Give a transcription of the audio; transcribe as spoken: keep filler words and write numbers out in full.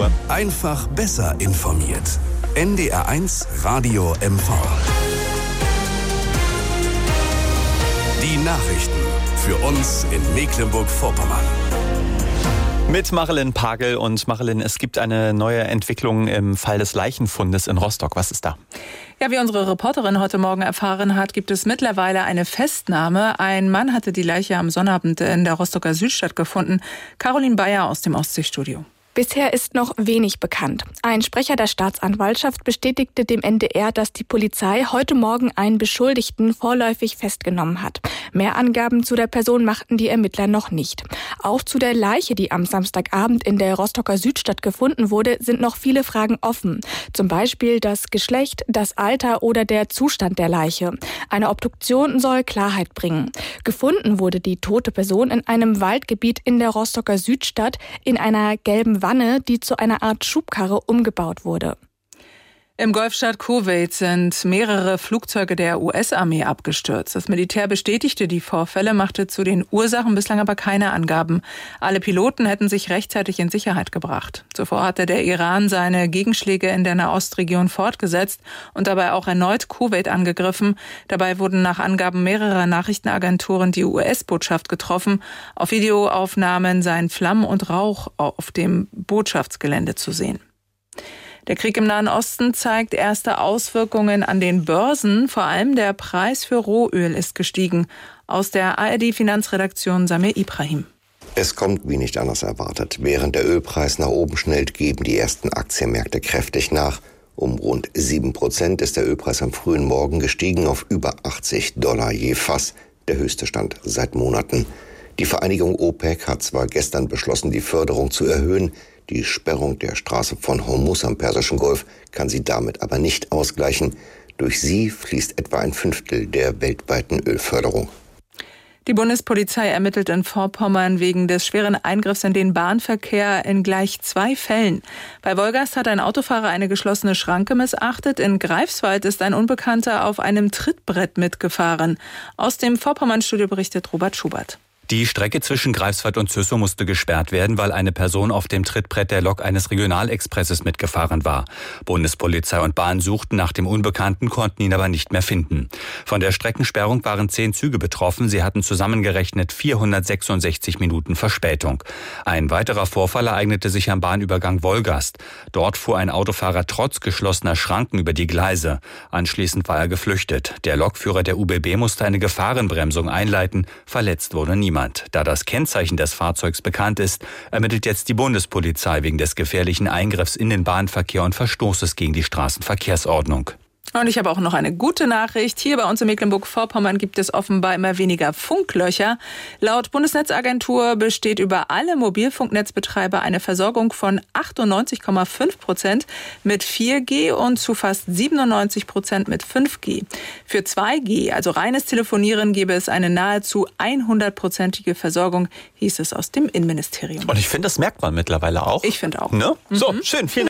Uhr. Einfach besser informiert. N D R eins Radio M V. Die Nachrichten für uns in Mecklenburg-Vorpommern. Mit Marilyn Pagel. Und Marilyn, es gibt eine neue Entwicklung im Fall des Leichenfundes in Rostock. Was ist da? Ja, wie unsere Reporterin heute Morgen erfahren hat, gibt es mittlerweile eine Festnahme. Ein Mann hatte die Leiche am Sonnabend in der Rostocker Südstadt gefunden. Caroline Bayer aus dem Ostseestudio. Bisher ist noch wenig bekannt. Ein Sprecher der Staatsanwaltschaft bestätigte dem N D R, dass die Polizei heute Morgen einen Beschuldigten vorläufig festgenommen hat. Mehr Angaben zu der Person machten die Ermittler noch nicht. Auch zu der Leiche, die am Samstagabend in der Rostocker Südstadt gefunden wurde, sind noch viele Fragen offen. Zum Beispiel das Geschlecht, das Alter oder der Zustand der Leiche. Eine Obduktion soll Klarheit bringen. Gefunden wurde die tote Person in einem Waldgebiet in der Rostocker Südstadt in einer gelben Wanne, die zu einer Art Schubkarre umgebaut wurde. Im Golfstaat Kuwait sind mehrere Flugzeuge der U S-Armee abgestürzt. Das Militär bestätigte die Vorfälle, machte zu den Ursachen bislang aber keine Angaben. Alle Piloten hätten sich rechtzeitig in Sicherheit gebracht. Zuvor hatte der Iran seine Gegenschläge in der Nahostregion fortgesetzt und dabei auch erneut Kuwait angegriffen. Dabei wurden nach Angaben mehrerer Nachrichtenagenturen die U S-Botschaft getroffen. Auf Videoaufnahmen seien Flammen und Rauch auf dem Botschaftsgelände zu sehen. Der Krieg im Nahen Osten zeigt erste Auswirkungen an den Börsen. Vor allem der Preis für Rohöl ist gestiegen. Aus der A R D-Finanzredaktion Samir Ibrahim. Es kommt wie nicht anders erwartet. Während der Ölpreis nach oben schnellt, geben die ersten Aktienmärkte kräftig nach. Um rund sieben Prozent ist der Ölpreis am frühen Morgen gestiegen auf über achtzig Dollar je Fass. Der höchste Stand seit Monaten. Die Vereinigung OPEC hat zwar gestern beschlossen, die Förderung zu erhöhen. Die Sperrung der Straße von Hormuz am Persischen Golf kann sie damit aber nicht ausgleichen. Durch sie fließt etwa ein Fünftel der weltweiten Ölförderung. Die Bundespolizei ermittelt in Vorpommern wegen des schweren Eingriffs in den Bahnverkehr in gleich zwei Fällen. Bei Wolgast hat ein Autofahrer eine geschlossene Schranke missachtet. In Greifswald ist ein Unbekannter auf einem Trittbrett mitgefahren. Aus dem Vorpommern-Studio berichtet Robert Schubert. Die Strecke zwischen Greifswald und Züssow musste gesperrt werden, weil eine Person auf dem Trittbrett der Lok eines Regionalexpresses mitgefahren war. Bundespolizei und Bahn suchten nach dem Unbekannten, konnten ihn aber nicht mehr finden. Von der Streckensperrung waren zehn Züge betroffen. Sie hatten zusammengerechnet vierhundertsechsundsechzig Minuten Verspätung. Ein weiterer Vorfall ereignete sich am Bahnübergang Wolgast. Dort fuhr ein Autofahrer trotz geschlossener Schranken über die Gleise. Anschließend war er geflüchtet. Der Lokführer der U B B musste eine Gefahrenbremsung einleiten. Verletzt wurde niemand. Da das Kennzeichen des Fahrzeugs bekannt ist, ermittelt jetzt die Bundespolizei wegen des gefährlichen Eingriffs in den Bahnverkehr und Verstoßes gegen die Straßenverkehrsordnung. Und ich habe auch noch eine gute Nachricht. Hier bei uns in Mecklenburg-Vorpommern gibt es offenbar immer weniger Funklöcher. Laut Bundesnetzagentur besteht über alle Mobilfunknetzbetreiber eine Versorgung von achtundneunzig Komma fünf Prozent mit vier G und zu fast siebenundneunzig Prozent mit fünf G. Für zwei G, also reines Telefonieren, gäbe es eine nahezu hundertprozentige Versorgung, hieß es aus dem Innenministerium. Und ich finde, das merkt man mittlerweile auch. Ich finde auch. Ne? So, mhm. schön, vielen Dank.